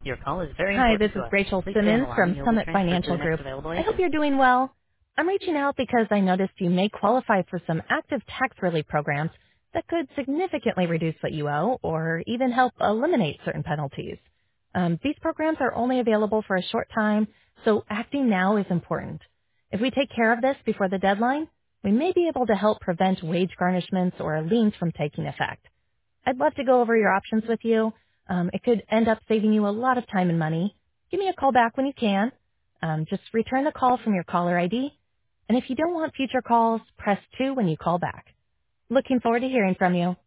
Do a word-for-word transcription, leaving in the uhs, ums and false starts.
Your call is very Hi, this important to is us. Rachel Please stay on the Simmons line. from You'll be Summit transferred to the Financial next Group. available I hope agent. you're doing well. I'm reaching out because I noticed you may qualify for some active tax relief programs that could significantly reduce what you owe or even help eliminate certain penalties. Um, these programs are only available for a short time, so acting now is important. If we take care of this before the deadline, we may be able to help prevent wage garnishments or liens from taking effect. I'd love to go over your options with you. Um, it could end up saving you a lot of time and money. Give me a call back when you can. Um, just return the call from your caller I D. And if you don't want future calls, press two when you call back. Looking forward to hearing from you.